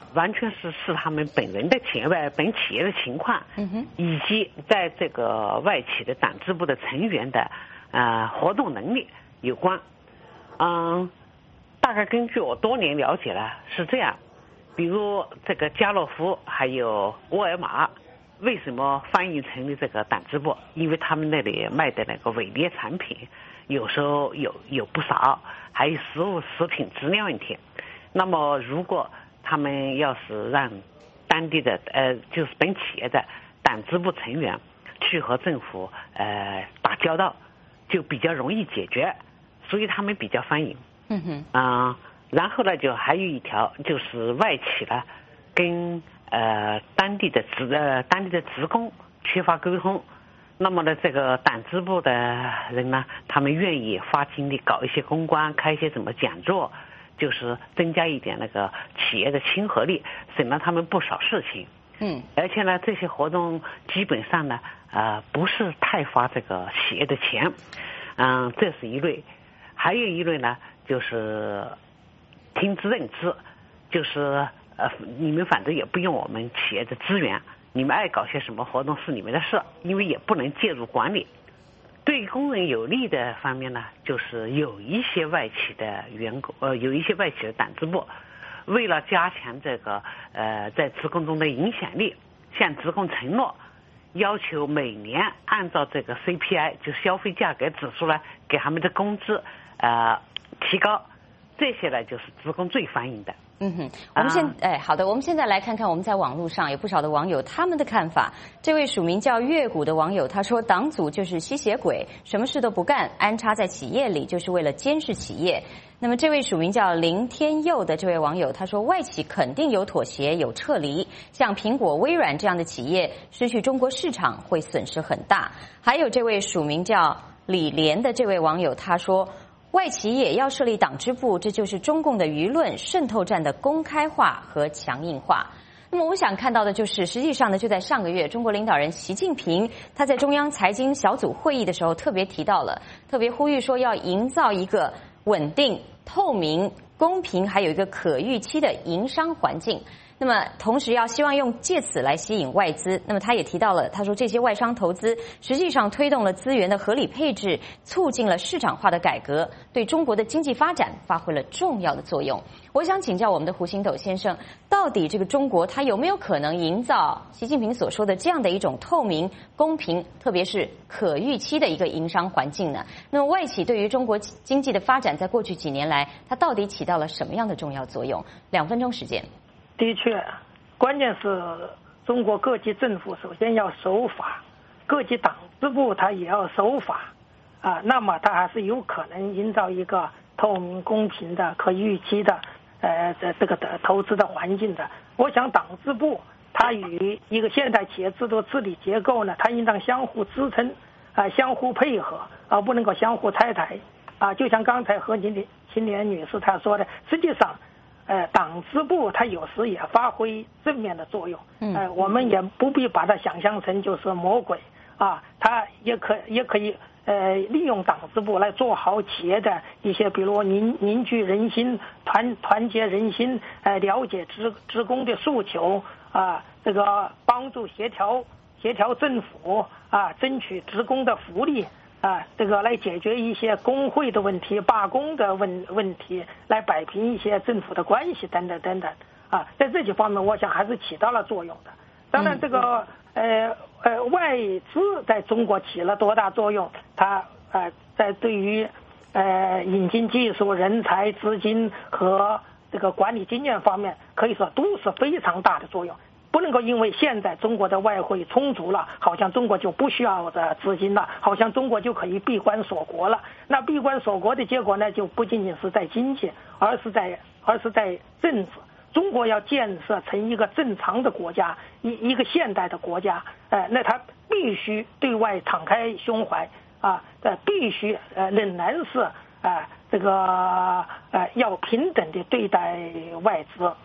完全是视他们本人的情外本企业的情况， 嗯哼， 以及在这个外企的党支部的成员的呃活动能力有关。嗯，大概根据我多年了解呢是这样，比如这个家乐福还有沃尔玛，为什么翻译成立这个党支部？因为他们那里卖的那个伪劣产品有时候有有不少，还有食物食品质量问题。那么如果他们要是让当地的呃就是本企业的党支部成员去和政府呃打交道，就比较容易解决，所以他们比较欢迎。 嗯哼， 啊、呃，然后呢，就还有一条就是外企呢跟呃当地的职呃当地的职工缺乏沟通。那么呢，这个党支部的人呢，他们愿意花精力搞一些公关，开一些什么讲座，就是增加一点那个企业的亲和力，省了他们不少事情。 嗯， 而且呢，这些活动基本上呢，呃，不是太花这个企业的钱。嗯，这是一类。还有一类呢，就是听之任之，就是呃，你们反正也不用我们企业的资源。你们爱搞些什么活动是你们的事，因为也不能介入管理。对工人有利的方面呢，就是有一些外企的员工，呃，有一些外企的党支部，为了加强这个呃在职工中的影响力，向职工承诺，要求每年按照这个 C P I 就消费价格指数呢，给他们的工资呃提高。这些呢，就是职工最欢迎的。 嗯哼，我们现、啊、哎好的，我们现在来看看我们在网络上有不少的网友他们的看法。这位署名叫月谷的网友他说，党组就是吸血鬼，什么事都不干，安插在企业里就是为了监视企业。那么这位署名叫林天佑的这位网友他说，外企肯定有妥协有撤离，像苹果微软这样的企业失去中国市场会损失很大。还有这位署名叫李莲的这位网友他说，外企也要设立党支部，这就是中共的舆论渗透战的公开化和强硬化。那么我想看到的就是，实际上呢，就在上个月，中国领导人习近平他在中央财经小组会议的时候特别提到了，特别呼吁说要营造一个稳定、透明、公平，还有一个可预期的营商环境。那么同时要希望用借此来吸引外资。那么他也提到了，他说这些外商投资实际上推动了资源的合理配置，促进了市场化的改革，对中国的经济发展发挥了重要的作用。我想请教我们的胡星斗先生，到底这个中国它有没有可能营造习近平所说的这样的一种透明、公平，特别是可预期的一个营商环境呢？那么外企对于中国经济的发展，在过去几年来，它到底起到了什么样的重要作用？两分钟时间。 的确，关键是中国各级政府首先要守法，各级党支部它也要守法啊，那么它还是有可能营造一个透明、公平的、可预期的呃这这个的投资的环境的。我想党支部它与一个现代企业制度治理结构呢，它应当相互支撑啊，相互配合，而不能够相互拆台啊。就像刚才何金青年女士她说的，实际上。呃，党支部它有时也发挥正面的作用，呃，我们也不必把它想象成就是魔鬼啊，它也可也可以呃利用党支部来做好企业的一些，比如凝凝聚人心、团团结人心，呃，了解职职工的诉求啊，这个帮助协调协调政府啊，争取职工的福利。啊，这个来解决一些工会的问题、罢工的问问题，来摆平一些政府的关系等等等等。啊，在这几方面，我想还是起到了作用的。当然，这个呃呃外资在中国起了多大作用？它呃在对于呃引进技术、人才、资金和这个管理经验方面，可以说都是非常大的作用。不能够因为现在中国的外汇充足了，好像中国就不需要的资金了，好像中国就可以闭关锁国了。那闭关锁国的结果呢，就不仅仅是在经济，而是在而是在政治。中国要建设成一个正常的国家，一一个现代的国家，呃，那它必须对外敞开胸怀啊，呃，必须呃仍然是啊、呃、这个呃要平等的对待外资。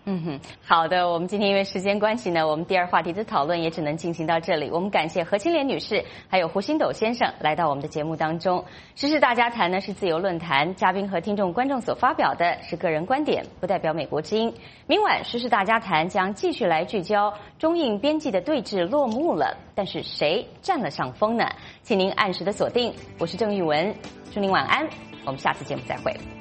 嗯哼，好的，我们今天因为时间关系呢，我们第二话题的讨论也只能进行到这里。我们感谢何清莲女士还有胡星斗先生来到我们的节目当中。时事大家谈呢是自由论坛，嘉宾和听众观众所发表的是个人观点，不代表美国之音。明晚时事大家谈将继续来聚焦中印边际的对峙落幕了，但是谁占了上风呢？请您按时的锁定，我是郑玉文，祝您晚安，我们下次节目再会。